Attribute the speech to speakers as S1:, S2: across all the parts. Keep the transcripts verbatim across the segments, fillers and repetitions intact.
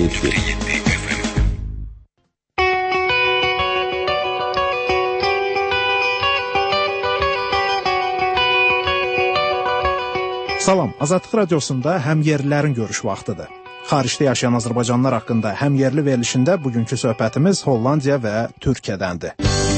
S1: yeddi.
S2: Salam, Azadlıq Radiosunda həmyerlilərin görüş vaxtıdır. Xaricdə yaşayan Azərbaycanlılar haqqında həmyerli verilişində bugünkü söhbətimiz Hollandiya və Türkiyədəndir.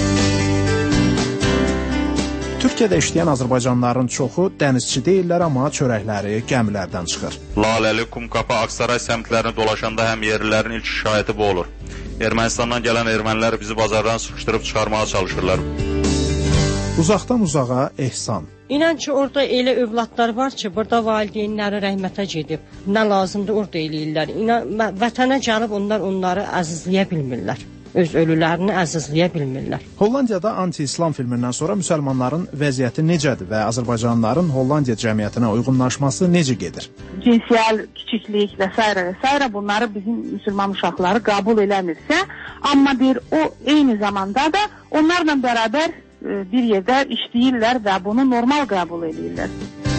S2: Türkiyədə işləyən Azərbaycanlıların çoxu dənizçi deyirlər, amma çörəkləri gəmilərdən çıxır.
S3: Laləli, Kumkapa, Aksaray səmtlərini dolaşanda həmyerlilərin ilk şikayəti bu olur. Ermənistandan gələn ermənilər bizi bazardan sıxışdırıb çıxarmağa çalışırlar.
S2: Uzaqdan uzağa ehsan.
S4: İnan ki, orada elə övladlar var ki, burada valideynləri rəhmətə gedib. Nə lazımdır orada eləyirlər. İnan, vətənə gəlib onlar onları əzizləyə bilmirlər. Öz ölülərini əzizləyə bilmirlər.
S2: Hollandiyada anti-İslam filmindən sonra müsəlmanların vəziyyəti necədir və Azərbaycanlıların Hollandiya cəmiyyətinə uyğunlaşması necə gedir?
S5: Cinsiyel kiçiklik və s. və s. bunları bizim müsəlman uşaqları qəbul eləmirsə, amma bir o eyni zamanda da onlarla bərabər bir yerdə işləyirlər və bunu normal qəbul edirlər.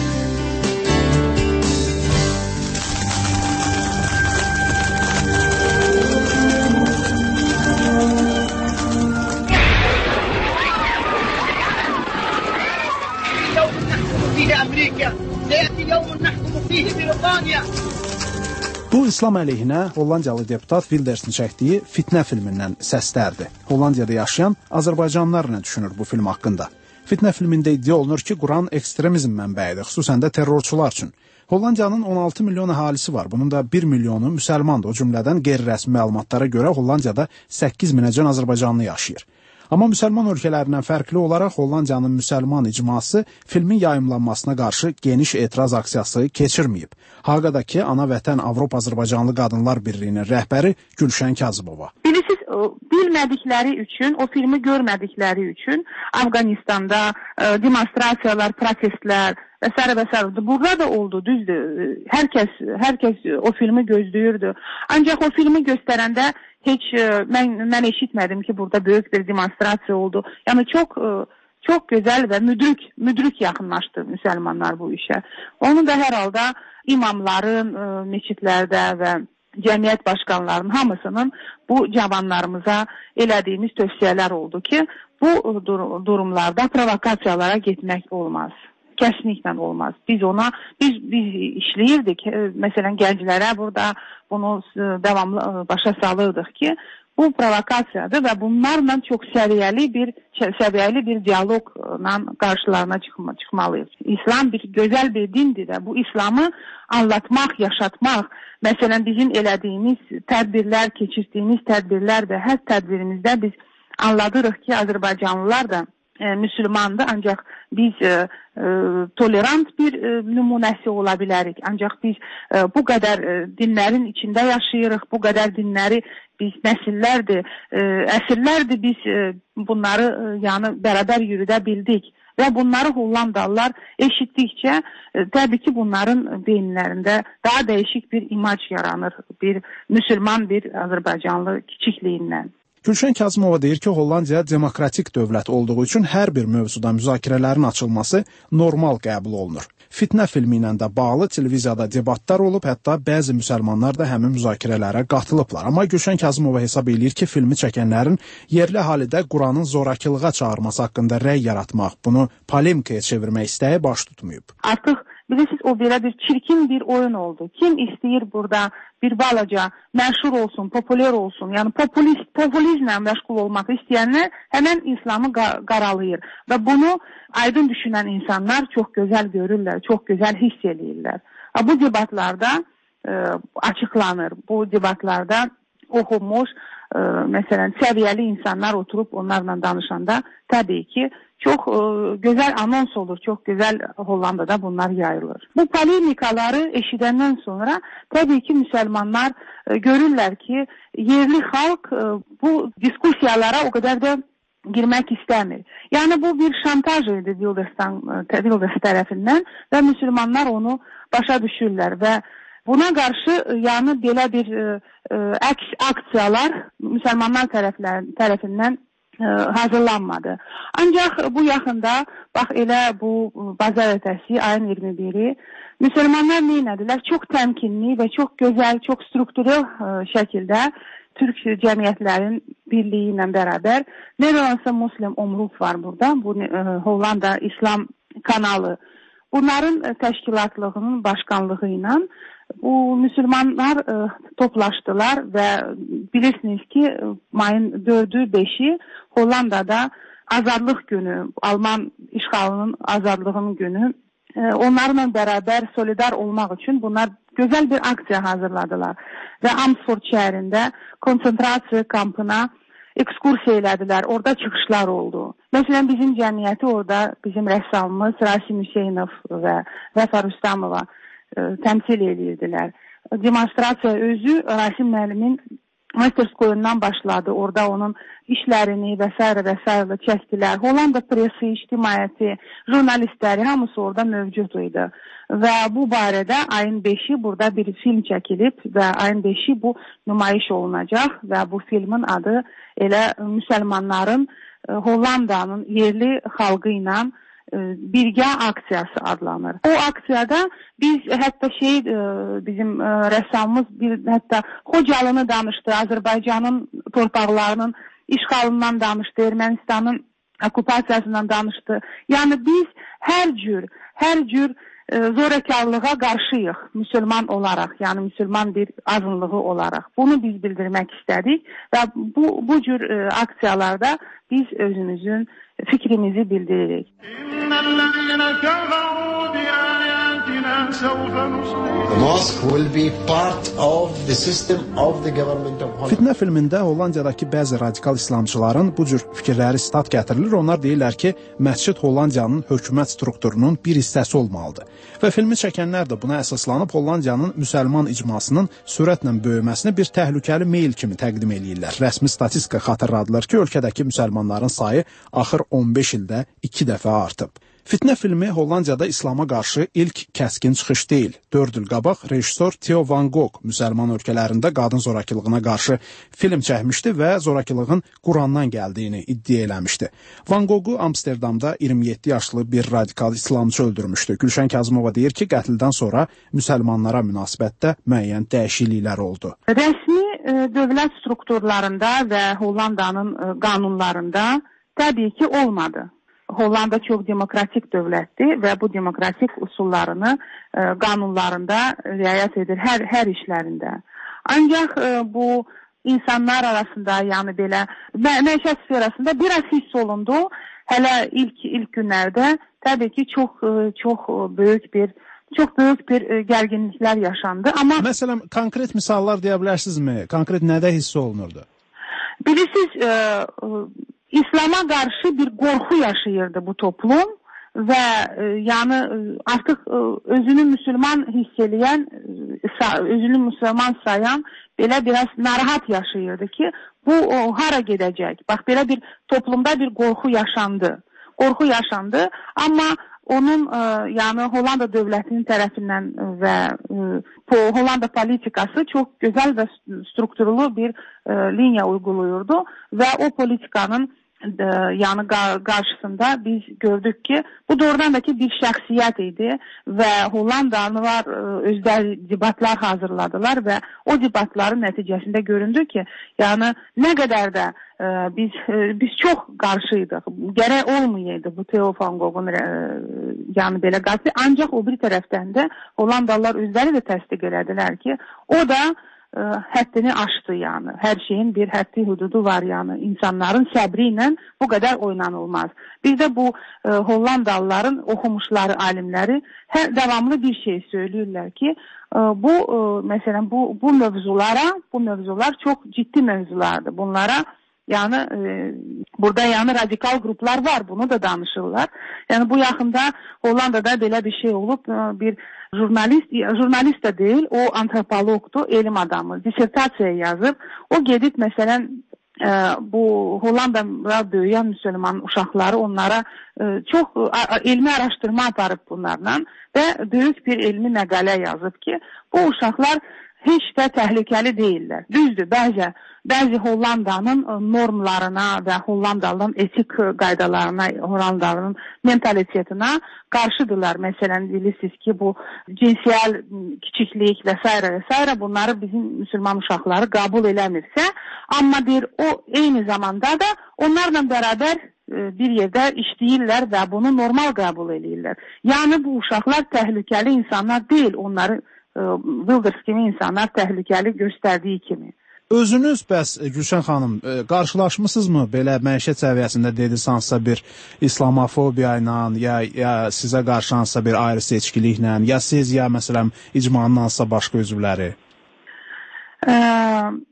S2: Bu, İslam əleyhinə Hollandiyalı deputat Wildersin çəkdiyi Fitnə filmindən səslərdir. Hollandiyada yaşayan Azərbaycanlılar nə düşünür bu film haqqında? Fitnə filmində iddia olunur ki, Quran ekstremizm mənbəyidir, xüsusən də terrorçular üçün. Hollandiyanın on altı milyon əhalisi var, bunun da bir milyonu müsəlmandır. O cümlədən qeyri-rəsmi məlumatlara görə Hollandiyada səkkiz minəcən Azərbaycanlı yaşayır. Amma müsəlman ölkələrindən fərqli olaraq Hollandiyanın müsəlman icması filmin yayımlanmasına qarşı geniş etiraz aksiyası keçirməyib. Haqadakı Ana Vətən Avropa Azərbaycanlı Qadınlar Birliyinin rəhbəri Gülşən Kazımova.
S5: Bilirsiniz, bilmədikləri üçün, o filmi görmədikləri üçün Afqanistanda e, demonstrasiyalar, protestlər və s. və s. Burada da oldu, düzdür. Hər kəs, hər kəs o filmi gözləyirdi. Ancaq o filmi göstərəndə heç mən, mən eşitmədim ki, burada böyük bir demonstrasiya oldu. Yəni çox çox gözəl və müdrik, müdrik yaxınlaşdı müsəlmanlar bu işə. Onu da hər halda imamların meçidlərdə və cəmiyyət başqanlarının hamısının bu cavanlarımıza elədiyimiz tövsiyələr oldu ki, bu durumlarda provokasiyalara getmək olmaz. Kesinlikle olmaz. Biz ona, biz biz işləyirdik. Məsələn, gənclərə burada bunu devamlı başa salırdıq ki, bu provokasiyadır və bunlarla çox səviyyəli bir səviyyəli bir diyaloqla qarşılarına çıxma, çıxmalıyız. İslam bir gözəl bir dindir və bu İslamı anlatmaq, yaşatmaq, məsələn, bizim elədiyimiz tədbirlər, keçirdiyimiz tədbirlər və hər tədbirimizdə biz anladırıq ki, Azərbaycanlılar da E, Müslümandır, ancaq biz e, e, tolerant bir e, nümunəsi ola bilərik. Ancaq biz e, bu qədər e, dinlərin içində yaşayırıq, bu qədər dinləri biz nəsillərdir, e, əsrlərdir biz e, bunları e, yəni bərabər yürüdə bildik. Və bunları Hollandalılar eşitdikcə e, təbii ki, bunların beyinlərində daha dəyişik bir imaj yaranır, bir müsəlman, bir Azərbaycanlı kiçikliyindən.
S2: Gülşən Kazımova deyir ki, Hollandiya demokratik dövlət olduğu üçün hər bir mövzuda müzakirələrin açılması normal qəbul olunur. Fitnə filmi ilə də bağlı televiziyada debatlar olub, hətta bəzi müsəlmanlar da həmin müzakirələrə qatılıblar. Amma Gülşən Kazımova hesab edir ki, filmi çəkənlərin yerli əhalidə Quranın zorakılığa çağırması haqqında rəy yaratmaq, bunu polemikaya çevirmək istəyi baş tutmayıb.
S5: Artıq bilirsiniz, o belə bir çirkin bir oyun oldu. Kim istəyir burada bir balaca məşhur olsun, popüler olsun, yəni populist, populizmlə məşğul olmaq istəyənlər həmən İslamı qaralayır. Və bunu aydın düşünən insanlar çox gözəl görürlər, çox gözəl hiss edirlər. Bu debatlarda e, açıqlanır, bu debatlarda oxunmuş, e, məsələn, səviyyəli insanlar oturub onlarla danışanda təbii ki, çox e, gözəl anons olur, çox gözəl Hollandada bunlar yayılır. Bu polemikaları eşidəndən sonra təbii ki, müsəlmanlar e, görürlər ki, yerli xalq e, bu diskusiyalara o qədər də girmək istəmir. Yəni bu bir şantaj idi Wilders tərəfindən və müsəlmanlar onu başa düşürlər və buna qarşı yəni belə bir e, əks aksiyalar müsəlmanlar tərəflər, tərəfindən hazırlanmadı. Ancaq bu yaxında, bax elə bu bazar ötəsi ayın iyirmi biri müsəlmanlar nə etdilər? Çox təmkinli və çox gözəl, çox strukturel şəkildə Türk cəmiyyətlərin birliyi ilə bərabər Nederlandsa Muslim Omroep var burada. Bu Hollanda İslam kanalı. Bunların təşkilatlığının başkanlığı ilə bu müsəlmanlar e, toplaşdılar və bilirsiniz ki mayın dördü beşi Hollandada azadlıq günü, Alman işğalının azadlığının günü e, onlarla bərabər solidar olmaq üçün bunlar gözəl bir aksiya hazırladılar və Amersfoort şəhərində konsentrasiya kampına ekskursiya elədilər, orada çıxışlar oldu. Məsələn, bizim cəmiyyəti orada bizim rəssamımız Rasim Hüseynov və Vəfa Rüstamova e, təmsil edirdilər. Demonstrasiya özü Rasim müəllimin Masterskoyundan başladı. Orada onun işlərini və s. və s. çəkdilər. Hollanda presi, ictimaiyyəti, jurnalistləri hamısı orada mövcud idi. Və bu barədə ayın beşi burada bir film çəkilib və ayın beşi bu nümayiş olunacaq və bu filmin adı elə müsəlmanların e, Hollandanın yerli xalqı ilə e, birgə aksiyası adlanır. O aksiyada biz hətta şey e, bizim e, rəssamımız bir hətta Xocalını danışdı, Azərbaycanın torpaqlarının işğalından danışdı, Ermənistanın okupasiyasından danışdı. Yəni biz hər cür, hər cür zorakarlığa qarşıyıq müsəlman olaraq, yəni müsəlman bir azınlığı olaraq. Bunu biz bildirmək istədik və bu, bu cür e, aksiyalarda biz özümüzün fikrimizi bildiririk.
S1: The mosque will be part of the system of the government of Holland.
S2: Fitnə filmində Hollandiyadakı bəzi radikal İslamçıların bu cür fikirləri sitat gətirilir. Onlar deyirlər ki, məscid Hollandiyanın hökumət strukturunun bir hissəsi olmalıdır. Və filmi çəkənlər də buna əsaslanıb Hollandiyanın müsəlman icmasının sürətlə böyüməsini bir təhlükəli meyl kimi təqdim eləyirlər. Rəsmi statistika xatırladılar ki, ölkədəki müsəlmanların sayı axır on beş ildə iki dəfə artıb. Fitnə filmi Hollandiyada İslama qarşı ilk kəskin çıxış deyil. dörd il qabaq rejissor Theo van Gogh müsəlman ölkələrində qadın zorakılığına qarşı film çəkmişdi və zorakılığın Qurandan gəldiyini iddia eləmişdi. Van Goghu Amsterdamda iyirmi yeddi yaşlı bir radikal İslamçı öldürmüşdü. Gülşən Kazımova deyir ki, qətldən sonra müsəlmanlara münasibətdə müəyyən dəyişikliklər oldu.
S5: Rəsmi e, dövlət strukturlarında və Hollandanın e, qanunlarında təbii ki olmadı. Hollanda çox demokratik dövlətdir və bu demokratik usullarını e, qanunlarında riayət edir hər hər işlərində. Ancaq e, bu insanlar arasında, yəni belə məişət sferasında biraz hiss olundu. Hələ ilk ilk günlərdə təbii ki çox çox böyük bir çox böyük bir gərginliklər yaşandı. Amma
S2: məsələn konkret misallar deyə bilərsinizmi? Konkret nədə hiss olunurdu?
S5: Bilirsiniz, e, İslama qarşı bir qorxu yaşayırdı bu toplum və e, yəni artıq e, özünü müsəlman hiss edən, e, özünü müsəlman sayan belə biraz narahat yaşayırdı ki, bu o, hara gedəcək? Bax, belə bir toplumda bir qorxu yaşandı. Qorxu yaşandı, amma onun e, yəni Hollanda dövlətinin tərəfindən və e, Hollanda politikası çox gözəl və strukturlu bir e, liniya uygulayırdı və o politikanın e, yəni qarşısında biz gördük ki, bu doğrudan da ki bir şəxsiyyət idi və Hollandalılar e, özləri debatlar hazırladılar və o debatların nəticəsində göründü ki, yəni nə qədər də e, biz e, biz çox qarşıydıq. Gərək olmayaydı bu Theo van Gogh'un e, yəni belə qarşı. Ancaq o bir tərəfdən də Hollandalılar özləri də təsdiq elədilər ki, o da e, həddini aşdı yəni. Hər şeyin bir həddi hududu var yəni. İnsanların səbri ilə bu qədər oynanılmaz. Bizdə bu e, Hollandalıların oxumuşları alimləri hər davamlı bir şey söyləyirlər ki, e, bu e, məsələn bu bu mövzulara, bu mövzular çox ciddi mövzulardır. Bunlara yəni e, burada yəni radikal qruplar var, bunu da danışırlar. Yəni bu yaxında Hollandada belə bir şey olub, e, bir jurnalist, jurnalist də deyil, o antropologdur, elm adamı, dissertasiya yazıb. O gedib məsələn e, bu Hollandada böyüyən müsəlman uşaqları onlara e, çox a, elmi araşdırma aparıb bunlarla və böyük bir elmi məqalə yazıb ki, bu uşaqlar heç də təhlükəli deyillər. Düzdür, bəzi, bəzi Hollandanın normlarına və Hollandanın etik qaydalarına, Hollandanın mentalitetinə qarşıdırlar. Məsələn, bilirsiniz ki, bu cinsiyel kiçiklik və s. və s. bunları bizim müsəlman uşaqları qəbul eləmirsə, amma deyir, o eyni zamanda da onlarla bərabər bir yerdə işləyirlər və bunu normal qəbul edirlər. Yəni bu uşaqlar təhlükəli insanlar deyil, onları Wilders kimi insanlar təhlükəli göstərdiyi kimi.
S2: Özünüz bəs Gülşən xanım qarşılaşmısınızmı belə məişət səviyyəsində dediniz hansısa bir İslamofobiya ilə ya, ya sizə qarşı hansısa bir ayrı seçkiliklə ya siz ya məsələn icmanın hansısa başqa üzvləri?
S5: Ə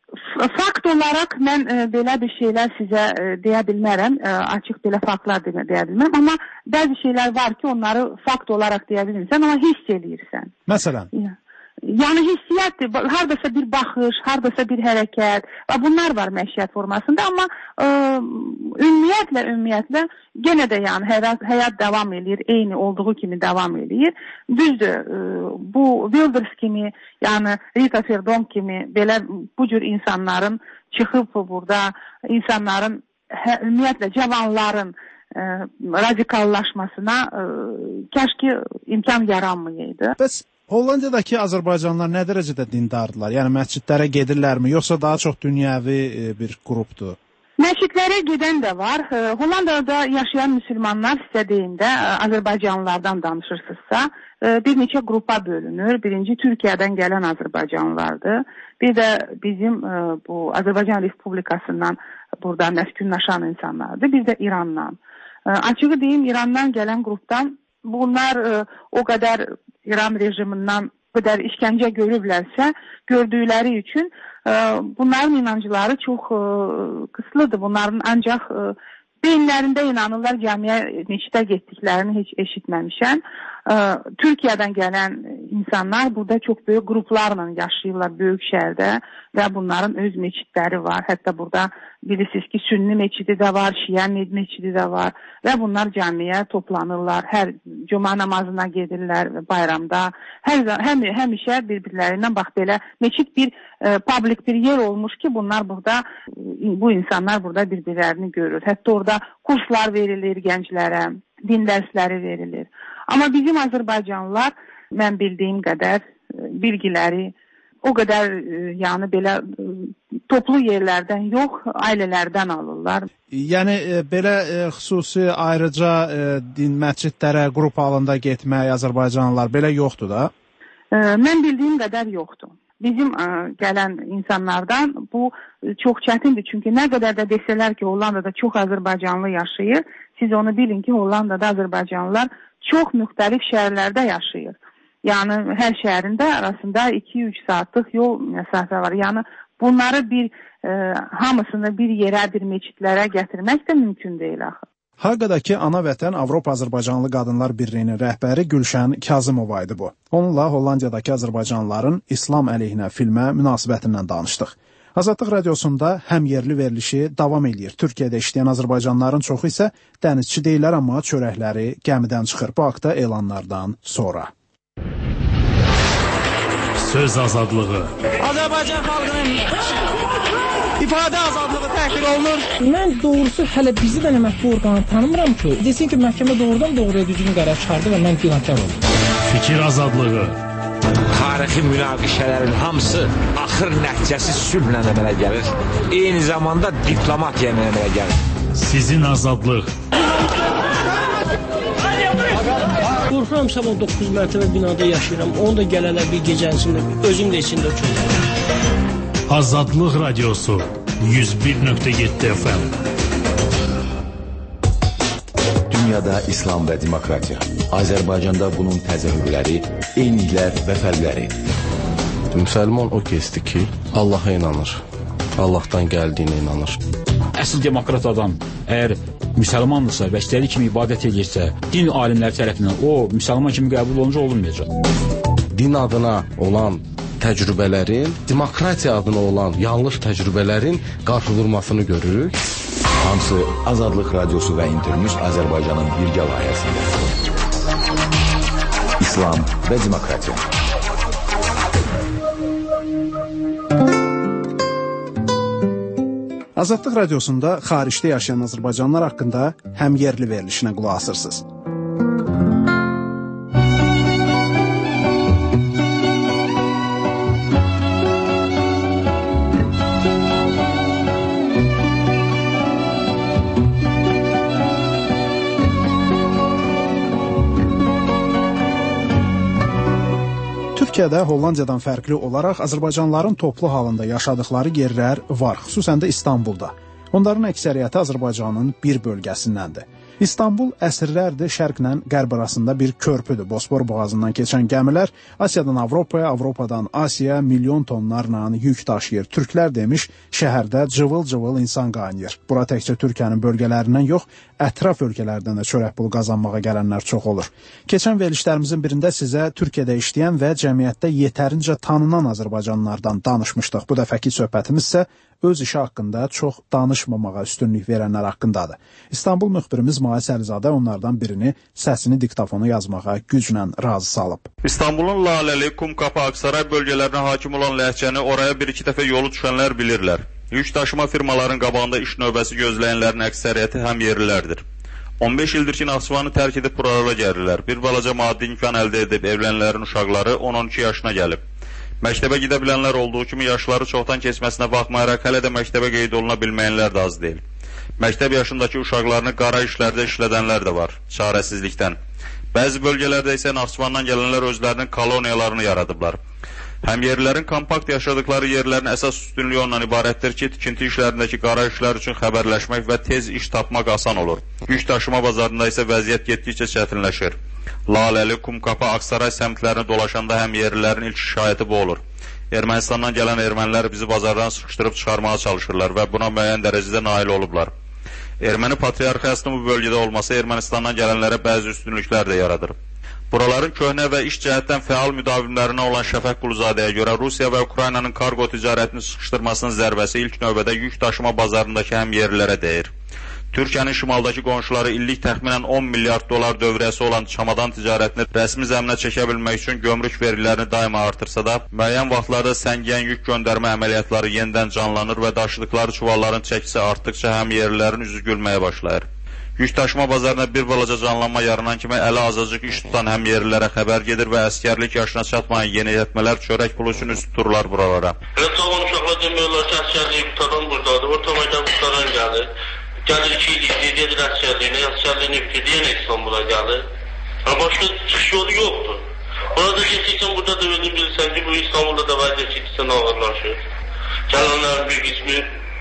S5: Fakt olaraq mən e, belə bir şeylər sizə e, deyə bilmərəm, e, açıq belə faktlar deyə, deyə bilmərəm, amma bəzi şeylər var ki, onları fakt olaraq deyə bilmirsən, amma hiss eləyirsən.
S2: Məsələn?
S5: Ya. Yəni hissiyyatdır, haradasa bir baxış, haradasa bir hərəkət və bunlar var məişət formasında, amma ə, ümumiyyətlə, ümumiyyətlə genə də yəni həyat, həyat davam edir, eyni olduğu kimi davam edir. Düzdür, ə, bu Wilders kimi, yəni Rita Verdon kimi belə bu cür insanların çıxıb burada, insanların, hə, ümumiyyətlə cavanların ə, radikallaşmasına ə, kəşki imkan yaranmayaydı.
S2: Bəs Hollandiyadakı Azərbaycanlılar nə dərəcədə dindardırlar? Yəni məscidlərə gedirlərmi, yoxsa daha çox dünyəvi bir qrupdur?
S5: Məscidlərə gedən də var. Hollandiyada yaşayan müsəlmanlar sizə deyim də, Azərbaycanlılardan danışırsınızsa, bir neçə qrupa bölünür. Birinci Türkiyədən gələn Azərbaycanlılardır. Bir də bizim bu Azərbaycan Respublikasından burada məskunlaşan insanlardır. Bir də İrandan. Açığı deyim, İrandan gələn qrupdan bunlar o qədər İran rejimindən bu qədər işgəncə görüblərsə, gördükləri üçün ə, bunların inancları çox ə, qıslıdır. Bunların ancaq ə, beyinlərində inanırlar, camiyə meçidə getdiklərini heç eşitməmişəm. Ə, Türkiyədən gələn insanlar burada çox böyük qruplarla yaşayırlar böyük şəhərdə və bunların öz meçidləri var. Hətta burada bilirsiniz ki, Sünni meçidi də var, Şiə meçidi də var və bunlar camiyə toplanırlar, hər cuma namazına gedirlər bayramda. Hər, həm, həmişə bir-birlərindən bax belə meçid bir e, public bir yer olmuş ki, bunlar burada, bu insanlar burada bir-birlərini görür. Hətta orada kurslar verilir gənclərə, din dərsləri verilir. Amma bizim Azərbaycanlılar, mən bildiyim qədər bilgiləri o qədər yəni belə toplu yerlərdən yox, ailələrdən alırlar.
S2: Yəni belə xüsusi ayrıca din məscidlərə qrup halında getmək Azərbaycanlılar belə yoxdur da?
S5: Mən bildiyim qədər yoxdur. Bizim ə, gələn insanlardan bu çox çətindir. Çünki nə qədər də desələr ki, Hollandada çox Azərbaycanlı yaşayır, siz onu bilin ki, Hollandada Azərbaycanlılar çox müxtəlif şəhərlərdə yaşayır. Yəni hər şəhərində arasında iki üç saatlıq yol məsafə var. Yəni bunları bir e, hamısını bir yerə, bir meçidlərə gətirmək də mümkün deyil axı.
S2: Haqadakı Ana Vətən Avropa Azərbaycanlı Qadınlar Birliyinin rəhbəri Gülşən Kazımova idi bu. Onunla Hollandiyadakı Azərbaycanlıların İslam əleyhinə filmə münasibətindən danışdıq. Azadlıq Radiosunda həm yerli verilişi davam eləyir. Türkiyədə işləyən Azərbaycanlıların çoxu isə dənizçi deyilər, amma çörəkləri gəmidən çıxır. Bu haqda elanlardan sonra.
S6: Söz azadlığı.
S7: Azərbaycan xalqının ifadə azadlığı təhqir olunur.
S8: Mən doğrusu hələ bizi də nə mətbu orqanı tanımıram ki, desin ki, məhkəmə doğrudan doğruya düzgün qərar çıxardı və mən günahkar oldum.
S6: Fikir azadlığı.
S9: Tarixi münaqişələrin hamısı axır nəticəsi sülhlə əmələ gəlir. Eyni zamanda diplomatiya əmələ gəlir.
S6: Sizin azadlıq.
S7: Qorxuram, sabah doqquz mərtəbə binada yaşayıram. Onu da gələlər bir gecənsində, özüm də içində çözürəm.
S6: Azadlıq Radiosu yüz bir nöqtə yeddi F M.
S10: Dünyada İslam və demokratiya. Azərbaycanda bunun təzahürləri, eyniliklər və fərqləri.
S11: Müsəlman o kəsdir ki, Allaha inanır. Allahdan gəldiyinə inanır.
S12: Əsl demokrat adam əgər müsəlmandırsa və istədiyi kimi ibadət edirsə, din alimləri tərəfindən o müsəlman kimi qəbul olunca olunmayacaq.
S11: Din adına olan təcrübələrin, demokratiya adına olan yanlış təcrübələrin qarşıdurmasını görürük.
S10: Hamısı Azadlıq Radiosu və İnternews Azərbaycanın birgə layihəsində. İslam və demokratiya.
S2: Azadlıq Radiosunda xaricdə yaşayan Azərbaycanlılar haqqında həmyerli verilişinə qulaq asırsınız. Türkiyədə Hollandiyadan fərqli olaraq Azərbaycanlıların toplu halında yaşadıkları yerlər var, xüsusən də İstanbulda. Onların əksəriyyəti Azərbaycanın bir bölgəsindəndir. İstanbul əsrlərdir şərqlə qərb arasında bir körpüdür. Bosfor boğazından keçən gəmilər Asiyadan Avropaya, Avropadan Asiyaya milyon tonlarla yük daşıyır. Türklər demiş, şəhərdə cıvıl-cıvıl insan qaynayır. Bura təkcə Türkiyənin bölgələrindən yox, ətraf ölkələrdən də çörək pulu qazanmağa gələnlər çox olur. Keçən verilişlərimizin birində sizə Türkiyədə işləyən və cəmiyyətdə yetərincə tanınan Azərbaycanlılardan danışmışdıq. Bu dəfəki söhbətimiz isə öz işi haqqında çox danışmamağa üstünlük verənlər haqqındadır. İstanbul müxbirimiz Mahir Səlizadə onlardan birini səsini diktafona yazmağa güclə razı salıb.
S3: İstanbulun Laləli, Kumkapı, Aksaray bölgələrinə hakim olan ləhcəni oraya bir-iki dəfə yolu düşənlər bilirlər. Yük daşıma firmaların qabağında iş növbəsi gözləyənlərin əksəriyyəti həm yerlilərdir. on beş ildir ki, Naxçıvanı tərk edib buralara gəlirlər. Bir balaca maddi imkan əldə edib evlənənlərin uşaqları on on iki yaşına gəlib. Məktəbə gedə bilənlər olduğu kimi yaşları çoxdan keçməsinə baxmayaraq hələ də məktəbə qeyd oluna bilməyənlər də az deyil. Məktəb yaşındakı uşaqlarını qara işlərdə işlədənlər də var, çarəsizlikdən. Bəzi bölgələrdə isə Naxçıvandan gələnlər özlərinin koloniyalarını yaradıblar. Həmyerlilərin kompakt yaşadıkları yerlərin əsas üstünlüyü ondan ibarətdir ki, tikinti işlərindəki qara işlər üçün xəbərləşmək və tez iş tapmaq asan olur. Yük daşıma bazarında isə vəziyyət getdikcə çətinləşir. Laləli, Kumkapı, Aksaray səmtlərini dolaşanda həmyerlilərin ilk şikayəti bu olur. Ermənistandan gələn ermənilər bizi bazardan sıxışdırıb çıxarmağa çalışırlar və buna müəyyən dərəcədə nail olublar. Erməni patriarxiyasının bu bölgədə olması Ermənistandan gələnlərə bəzi üstünlüklər də yaradır. Buraların köhnə və iş cəhətdən fəal müdavimlərinə olan Şəfəq Quluzadəyə görə Rusiya və Ukraynanın kargo ticarətini sıxışdırmasının zərbəsi ilk növbədə yük daşıma bazarındakı həmyerlilərə dəyir. Türkiyənin şimaldakı qonşuları illik təxminən on milyard dolar dövrəsi olan çamadan ticarətini rəsmi zəminə çəkə bilmək üçün gömrük vergilərini daima artırsa da, müəyyən vaxtlarda səngiyən yük göndərmə əməliyyatları yenidən canlanır və daşıdıkları çuvalların çəkisi artdıqca həmyerlilərin üzü gülməyə başlayır. Yük daşıma bazarına bir balaca canlanma yaranan kimi əli azacıq iş tutan həmyerlilərə xəbər gedir və əskərlik yaşına çatmayan yeniyetmələr çörək pulu üçün üz tuturlar buralara.
S13: Evet, tamam uşaqlar demirlər ki, əskərliyi qutadan buradadır, orta meydan qutadan gəlir. Gəlir iki il izləyir, gedir əskərliyinə, əskərliyini bitir, yenə İstanbula gəlir. Başqa çıkış yolu yoxdur. Orada getdiksən, burada da özün bilirsən ki, bu İstanbulda da vəziyyət getdiksən ağırlaşır. Gələnlərin bir qismi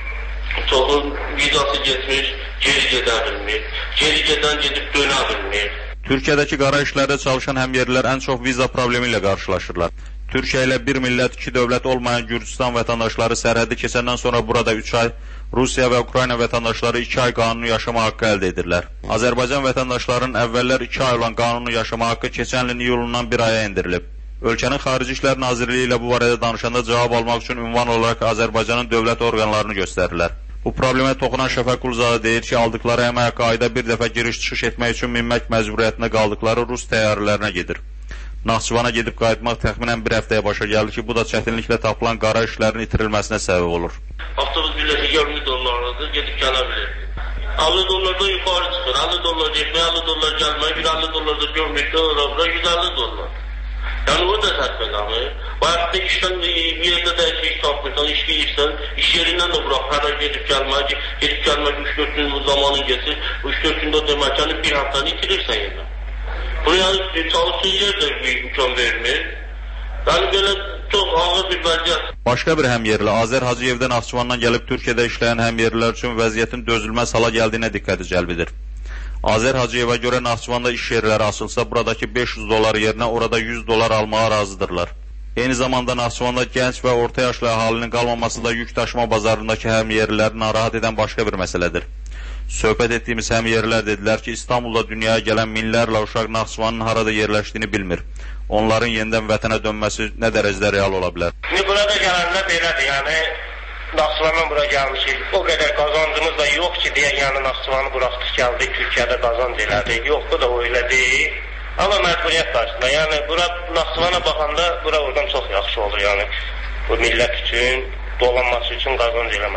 S13: çoxu vizası getmiş, geri gedə bilmir. Geri gedən gedib dönə bilmir.
S3: Türkiyədəki qara işlərdə çalışan həmyerlilər ən çox viza problemi ilə qarşılaşırlar. Türkiyə ilə bir millət, iki dövlət olmayan Gürcüstan vətəndaşları sərhədi keçəndən sonra burada üç ay, Rusiya və Ukrayna vətəndaşları iki ay qanuni yaşama haqqı əldə edirlər. Azərbaycan vətəndaşlarının əvvəllər iki ay olan qanuni yaşama haqqı keçən ilin iyulundan bir aya endirilib. Ölkənin Xarici İşlər Nazirliyi ilə bu barədə danışanda cavab almaq üçün ünvan olaraq Azərbaycanın dövlət orqanlarını göstərirlər. Bu problemə toxunan Şəfəq Quluzadə deyir ki, aldıqları əmək haqqı ayda bir dəfə giriş-çıxış etmək üçün minmək məcburiyyətində qaldıqları Rus təyyarələrinə gedir. Naxçıvana gedib qayıtmaq təxminən bir həftəyə başa gəlir ki, bu da çətinliklə tapılan qara işlərin itirilməsinə səbəb olur.
S13: Avtobus bileti iyirmi dollarlıdır, gedib gələ bilir. əlli dollardan yuxarı çıxır, əlli dollar getmək, əlli dollar gəlmək, yüz əlli dollar da görməkdə olur, yüz əlli dollar. Yəni o da sətməqamı. Bu həftə işdən bir yerdə də iş tapmışsan, iş deyirsən, iş yerindən də bıraq, hər ay gedib gəlmək, gedib gəlmək üç dörd gün zamanın geçir, üç dörd gündə deməkəni bir həftəni itirirsən yenə. Bunu yəni çalışsın yer də bir imkan vermir. Yəni belə çox ağır bir vəziyyət.
S3: Başqa bir həmyerli Azər Hacıyevdən Naxçıvandan gəlib Türkiyədə işləyən həmyerlilər üçün vəziyyətin dözülməz hala gəldiyinə diqqəti cəlb edir. Azər Hacıyeva görə Naxçıvanda iş yerləri açılsa, buradakı beş yüz dollar yerinə orada yüz dollar almağa razıdırlar. Eyni zamanda Naxçıvanda gənc və orta yaşlı əhalinin qalmaması da yük daşıma bazarındakı həmyerliləri narahat edən başqa bir məsələdir. Söhbət etdiyimiz həmyerlilər dedilər ki, İstanbulda dünyaya gələn minlərlə uşaq Naxçıvanın harada yerləşdiyini bilmir. Onların yenidən vətənə dönməsi nə dərəcədə real ola bilər?
S14: Burada gələnlər belədir, yəni Naxçıvandan bura gəlmişik. O qədər qazancımız da yox ki, deyək, yəni Naxçıvanı buraxdıq gəldik, Türkiyədə qazanc elədik. Yox, bu da o elə deyil. Amma məcburiyyət qarşısında, yəni bura Naxçıvana baxanda bura oradan çox yaxşı olur, yəni bu millət üçün, dolanması üçün qazanc eləməsi.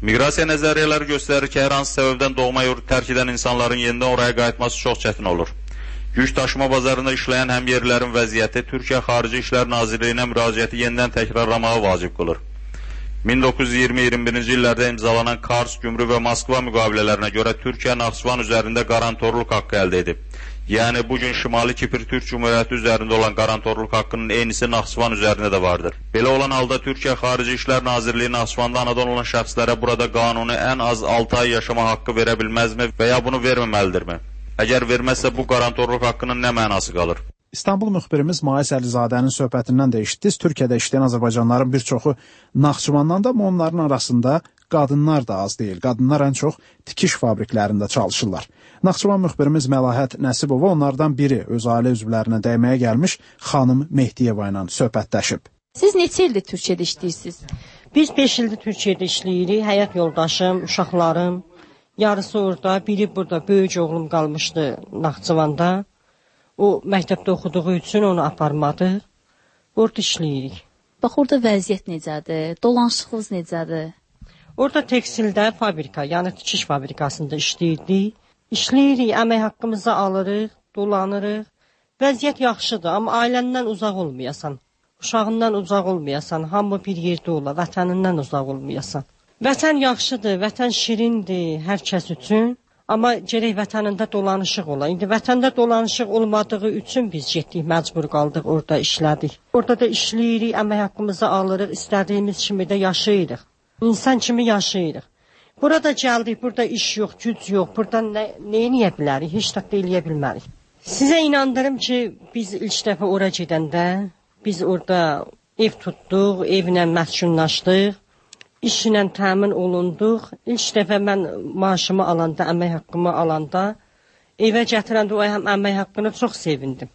S3: Miqrasiya nəzəriyyələri göstərir ki, hər hansı səbəbdən doğma yurdu tərk edən insanların yenidən oraya qayıtması çox çətin olur. Yük daşıma bazarında işləyən həmyerlilərin vəziyyəti Türkiyə Xarici İşlər Nazirliyinə müraciəti yenidən təkrarlamağı vacib qılır. min doqquz yüz iyirmi iyirmi birinci illərdə imzalanan Kars, Gümrü və Moskva müqavilələrinə görə Türkiyə Naxçıvan üzərində qarantorluq haqqı əldə edib. Yəni, bugün Şimali Kipr Türk Cumhuriyyəti üzərində olan qarantorluq haqqının eynisi Naxçıvan üzərində də vardır. Belə olan halda Türkiyə Xarici İşlər Nazirliyi Naxçıvanda anadan olan şəxslərə burada qanuni ən az altı ay yaşama haqqı verə bilməzmi və ya bunu verməməlidirmi? Əgər verməzsə bu qarantorluq haqqının nə mənası qalır?
S2: İstanbul müxbirimiz Mais Əlizadənin söhbətindən də eşitdiniz. Türkiyədə işləyən azərbaycanlıların bir çoxu Naxçıvandan da, amma onların arasında qadınlar da az deyil. Qadınlar ən çox tikiş fabriklərində çalışırlar. Naxçıvan müxbirimiz Məlahət Nəsibova onlardan biri öz ailə üzvlərinə dəyməyə gəlmiş xanım Mehdiyeva ilə söhbətləşib.
S15: Siz neçə ildir Türkiyədə işləyirsiniz?
S4: Biz beş ildir Türkiyədə işləyirik. Həyat yoldaşım, uşaqlarım, yarısı orada, biri burada, böyük oğlum qalmışdı Naxçıvanda. O məktəbdə oxuduğu üçün onu aparmadı. Orada işləyirik.
S15: Bax, orada vəziyyət necədir? Dolanışıqlıq necədir?
S4: Orada tekstildə fabrika, yəni tikiş fabrikasında işləyirdik. İşləyirik, əmək haqqımızı alırıq, dolanırıq. Vəziyyət yaxşıdır, amma ailəndən uzaq olmayasan, uşağından uzaq olmayasan, hamı bir yerdə ola, vətənindən uzaq olmayasan. Vətən yaxşıdır, vətən şirindir hər kəs üçün. Amma gərək vətənində dolanışıq ola. İndi vətəndə dolanışıq olmadığı üçün biz getdik, məcbur qaldıq, orada işlədik. Orada da işləyirik, əmək haqqımızı alırıq, istədiyimiz kimi də yaşayırıq. İnsan kimi yaşayırıq. Burada gəldik, burada iş yox, güc yox, burada nə, nə eləyə bilərik, heç də eləyə bilmərik. Sizə inandırım ki, biz ilk dəfə ora gedəndə, biz orada ev tutduq, evlə məskunlaşdıq. İşlə təmin olunduq. İlk dəfə mən maaşımı alanda, əmək haqqımı alanda, evə gətirəndə o həm əmək haqqını çox sevindim.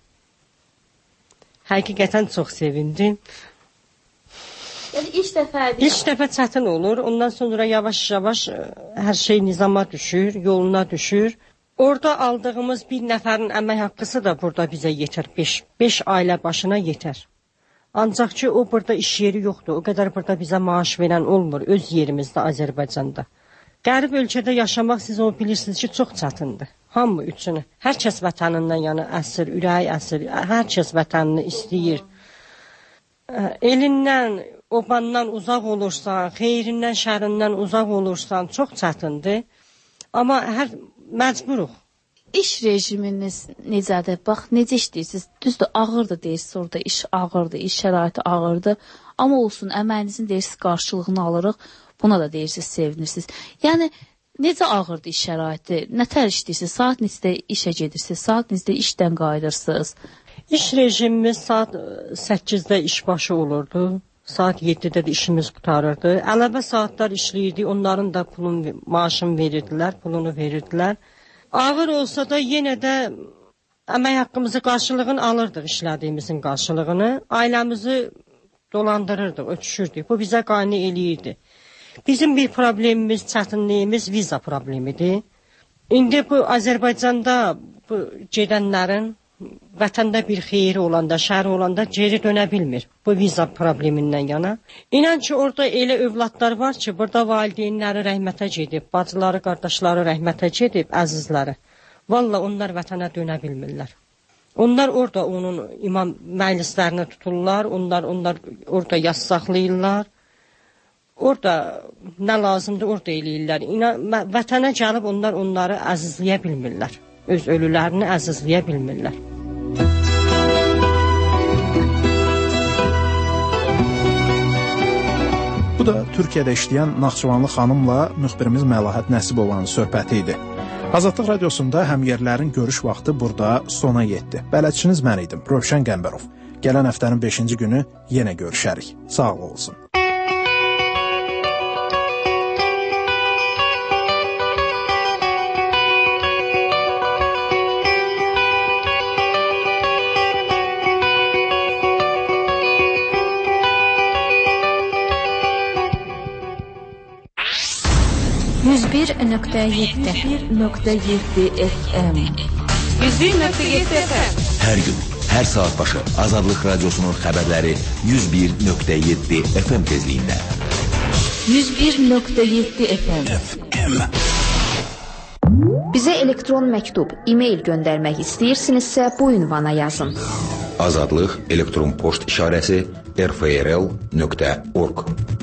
S4: Həqiqətən çox sevindim.
S15: Yəni ilk dəfə...
S4: İlk dəfə çətin olur. Ondan sonra yavaş-yavaş hər şey nizama düşür, yoluna düşür. Orada aldığımız bir nəfərin əmək haqqısı da burada bizə yetər. beş, beş ailə başına yetər. Ancaq ki, o burada iş yeri yoxdur. O qədər burada bizə maaş verən olmur, öz yerimizdə, Azərbaycanda. Qərib ölkədə yaşamaq, siz o bilirsiniz ki, çox çətindir. Hamı üçün. Hər kəs vətənindən yəni əsir, ürəyi əsir. Hər kəs vətənini istəyir. Elindən, obandan uzaq olursan, xeyrindən, şərindən uzaq olursan, çox çətindir. Amma hər məcburuq.
S15: İş rejiminiz necədir? Bax, necə işləyirsiniz? Düzdür, ağırdır deyirsiniz, orada iş ağırdır, iş şəraiti ağırdır. Amma olsun, əməyinizin deyirsiniz, qarşılığını alırıq, buna da deyirsiniz, sevinirsiniz. Yəni, necə ağırdır iş şəraiti? Nətər işləyirsiniz? Saat neçədə işə gedirsiniz? Saat neçədə işdən qayıdırsınız?
S4: İş rejimimiz saat səkkizdə işbaşı olurdu. Saat yeddidə də işimiz qutarırdı. Əlavə saatlar işləyirdik, onların da pulunu, maaşını verirdilər, pulunu verirdilər. Ağır olsa da yenə də əmək haqqımızı qarşılığını alırdıq, işlədiyimizin qarşılığını. Ailəmizi dolandırırdıq, ötüşürdük. Bu bizə qane eləyirdi. Bizim bir problemimiz, çətinliyimiz viza problemidir. İndi bu Azərbaycanda bu gedənlərin vətəndə bir xeyri olanda, şəri olanda geri dönə bilmir. Bu viza problemindən yana. İnan ki, orada elə övladlar var ki, burada valideynləri rəhmətə gedib, bacıları, qardaşları rəhmətə gedib, əzizləri. Valla onlar vətənə dönə bilmirlər. Onlar orada onun imam məclislərini tuturlar, onlar, onlar orada yas saxlayırlar. Orada nə lazımdır, orada eləyirlər. İnan, vətənə gəlib onlar onları əzizləyə bilmirlər. Öz ölülərini əzizləyə bilmirlər.
S2: Bu da Türkiyədə işləyən Naxçıvanlı xanımla müxbirimiz Məlahət Nəsibovanın söhbəti idi. Azadlıq Radiosunda həmyerlərin görüş vaxtı burada sona yetdi. Bələdçiniz mən idim, Rövşən Qəmbərov. Gələn həftənin beşinci günü yenə görüşərik. Sağ olsun.
S16: yüz bir nöqtə yeddi nöqtə yeddi F M yüz bir nöqtə yeddi F M
S10: Hər gün, hər saat başı Azadlıq Radiosunun xəbərləri yüz bir nöqtə yeddi F M tezliyində.
S16: yüz bir nöqtə yeddi F M.
S17: Bizə elektron məktub, e-mail göndərmək istəyirsinizsə bu ünvana yazın.
S10: Azadlıq elektron poçt işarəsi r f r l nöqtə org